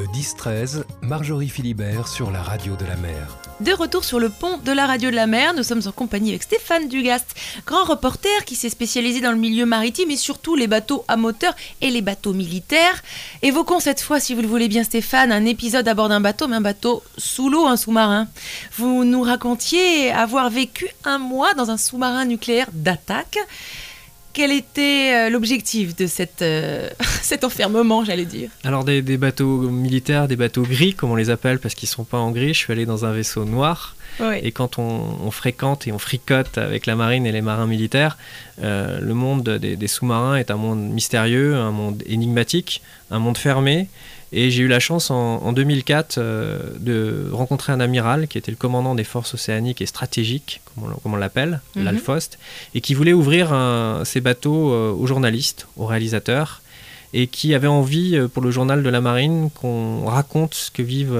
10-13, Marjorie Philibert sur la radio de la mer. De retour sur le pont de la radio de la mer, nous sommes en compagnie avec Stéphane Dugast, grand reporter qui s'est spécialisé dans le milieu maritime et surtout les bateaux à moteur et les bateaux militaires. Évoquons cette fois, si vous le voulez bien Stéphane, un épisode à bord d'un bateau, mais un bateau sous l'eau, un sous-marin. Vous nous racontiez avoir vécu un mois dans un sous-marin nucléaire d'attaque. Quel était l'objectif de cet enfermement, j'allais dire ? Alors des bateaux militaires, des bateaux gris, comme on les appelle, parce qu'ils ne sont pas en gris. Je suis allé dans un vaisseau noir. Oui. Et quand on fréquente et on fricote avec la marine et les marins militaires, le monde des sous-marins est un monde mystérieux, un monde énigmatique, un monde fermé. Et j'ai eu la chance en 2004 de rencontrer un amiral qui était le commandant des forces océaniques et stratégiques, comme on l'appelle, l'Alfost, et qui voulait ouvrir ses bateaux aux journalistes, aux réalisateurs, et qui avait envie pour le journal de la marine qu'on raconte ce que vivent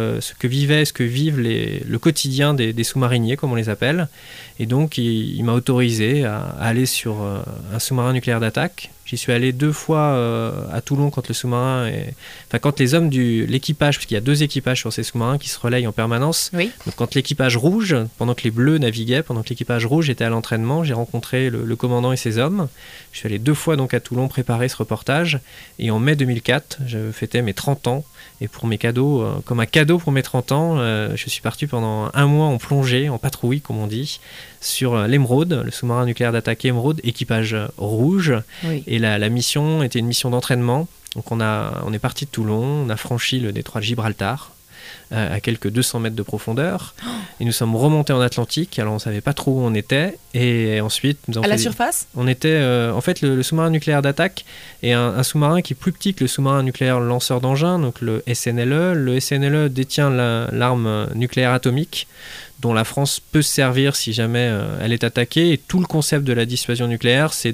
le quotidien des sous-mariniers, comme on les appelle. Et donc il m'a autorisé à aller sur un sous-marin nucléaire d'attaque. J'y suis allé 2 fois à Toulon quand quand les hommes de l'équipage, parce qu'il y a 2 équipages sur ces sous-marins qui se relayent en permanence. Oui. Donc quand l'équipage rouge, pendant que les bleus naviguaient, pendant que l'équipage rouge était à l'entraînement, j'ai rencontré le commandant et ses hommes. Je suis allé 2 fois donc à Toulon préparer ce reportage. Et en mai 2004, je fêtais mes 30 ans. Et pour mes cadeaux, comme un cadeau pour mes 30 ans, je suis parti pendant un mois en plongée, en patrouille comme on dit, sur l'Emeraude, le sous-marin nucléaire d'attaque Emeraude, équipage rouge. Oui. Et la mission était une mission d'entraînement. Donc on est parti de Toulon, on a franchi le détroit de Gibraltar à quelques 200 mètres de profondeur. Et nous sommes remontés en Atlantique. Alors on ne savait pas trop où on était. Et ensuite, la surface ? On était en fait le sous-marin nucléaire d'attaque est un sous-marin qui est plus petit que le sous-marin nucléaire lanceur d'engins, donc le SNLE. Le SNLE détient l'arme nucléaire atomique dont la France peut se servir si jamais elle est attaquée. Et tout le concept de la dissuasion nucléaire, c'est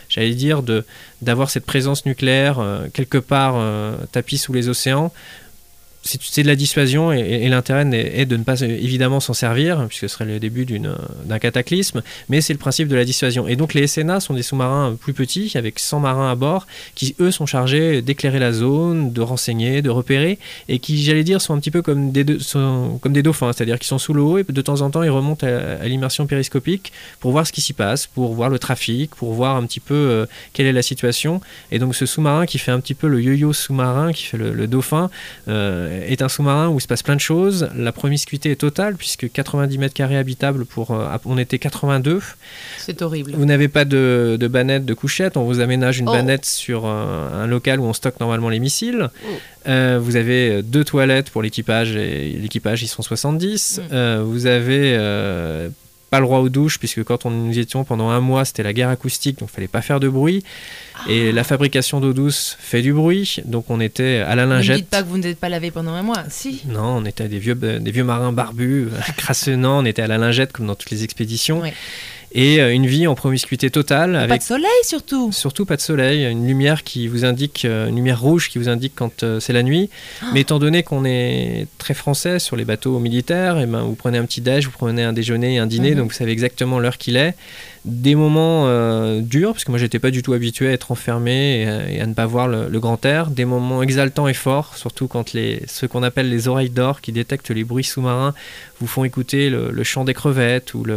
d'avoir cette présence nucléaire quelque part tapie sous les océans. C'est de la dissuasion et l'intérêt est de ne pas évidemment s'en servir, puisque ce serait le début d'un cataclysme, mais c'est le principe de la dissuasion. Et donc les SNA sont des sous-marins plus petits, avec 100 marins à bord, qui eux sont chargés d'éclairer la zone, de renseigner, de repérer, et qui, j'allais dire, sont un petit peu comme des dauphins, c'est-à-dire qu'ils sont sous l'eau et de temps en temps ils remontent à l'immersion périscopique pour voir ce qui s'y passe, pour voir le trafic, pour voir un petit peu quelle est la situation. Et donc ce sous-marin qui fait un petit peu le yo-yo sous-marin, qui fait le dauphin, est un sous-marin où il se passe plein de choses. La promiscuité est totale puisque 90 mètres carrés habitables on était 82. C'est horrible. Vous n'avez pas de bannette, de couchette. On vous aménage une bannette sur un local où on stocke normalement les missiles. Vous avez 2 toilettes pour l'équipage et l'équipage ils sont 70. Vous avez pas le droit aux douches puisque quand nous étions pendant un mois c'était la guerre acoustique donc il fallait pas faire de bruit et la fabrication d'eau douce fait du bruit donc on était à la lingette. Ne dites pas que vous n'êtes pas lavé pendant un mois, si. Non, on était des vieux marins barbus, crassonnants, on était à la lingette comme dans toutes les expéditions. Oui. Et une vie en promiscuité totale. Avec pas de soleil surtout. Surtout pas de soleil, une lumière qui vous indique, une lumière rouge qui vous indique quand c'est la nuit. Mais étant donné qu'on est très français sur les bateaux militaires, et vous prenez un petit déj, vous prenez un déjeuner et un dîner, donc vous savez exactement l'heure qu'il est. Des moments durs, parce que moi j'étais pas du tout habitué à être enfermé et à ne pas voir le grand air. Des moments exaltants et forts, surtout quand ceux qu'on appelle les oreilles d'or qui détectent les bruits sous-marins vous font écouter le chant des crevettes ou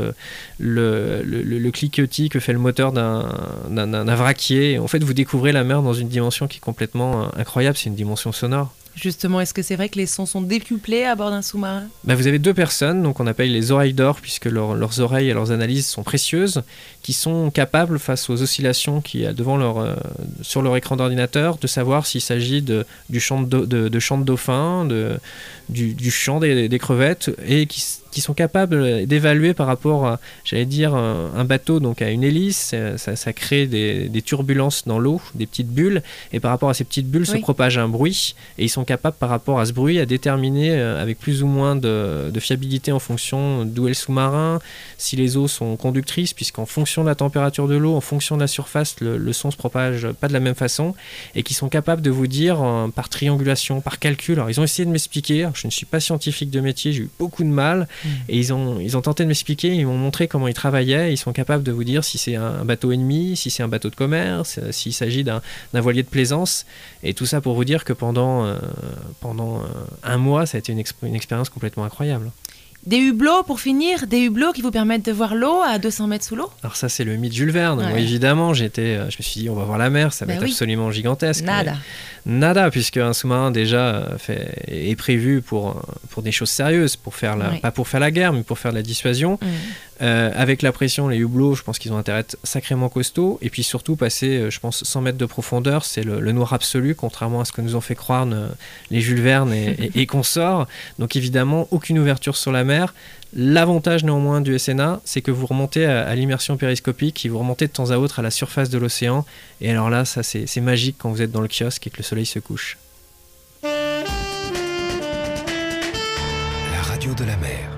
le cliquetis que fait le moteur d'un vraquier. En fait, vous découvrez la mer dans une dimension qui est complètement incroyable, c'est une dimension sonore. Justement, est-ce que c'est vrai que les sons sont décuplés à bord d'un sous-marin ? Vous avez 2 personnes, donc on appelle les oreilles d'or, puisque leurs oreilles et leurs analyses sont précieuses, qui sont capables, face aux oscillations qu'il y a sur leur écran d'ordinateur, de savoir s'il s'agit du chant de chant de dauphin, du chant des crevettes, et qui sont capables d'évaluer par rapport à, j'allais dire, un bateau, donc à une hélice, ça crée des turbulences dans l'eau, des petites bulles, et par rapport à ces petites bulles se propage un bruit, et ils sont capables par rapport à ce bruit à déterminer avec plus ou moins de fiabilité en fonction d'où est le sous-marin, si les eaux sont conductrices, puisqu'en fonction de la température de l'eau, en fonction de la surface, le son se propage pas de la même façon, et qui sont capables de vous dire par triangulation, par calcul. Alors ils ont essayé de m'expliquer, alors, je ne suis pas scientifique de métier, j'ai eu beaucoup de mal, et ils ont tenté de m'expliquer, ils m'ont montré comment ils travaillaient, ils sont capables de vous dire si c'est un bateau ennemi, si c'est un bateau de commerce, s'il s'agit d'un voilier de plaisance, et tout ça pour vous dire que pendant un mois, ça a été une expérience complètement incroyable. Des hublots, pour finir, des hublots qui vous permettent de voir l'eau à 200 mètres sous l'eau. Alors ça, c'est le mythe Jules Verne. Ouais. Moi, évidemment, je me suis dit, on va voir la mer, ça va être absolument gigantesque. Nada, puisque un sous-marin déjà est prévu pour des choses sérieuses, pas pour faire la guerre, mais pour faire de la dissuasion. Avec la pression, les hublots, je pense qu'ils ont intérêt à être sacrément costauds. Et puis surtout, passer, je pense, 100 mètres de profondeur, c'est le noir absolu, contrairement à ce que nous ont fait croire les Jules Verne et consorts. Donc évidemment, aucune ouverture sur la mer. L'avantage néanmoins du SNA, c'est que vous remontez à l'immersion périscopique et vous remontez de temps à autre à la surface de l'océan. Et alors là, ça c'est magique quand vous êtes dans le kiosque et que le soleil se couche. La radio de la mer.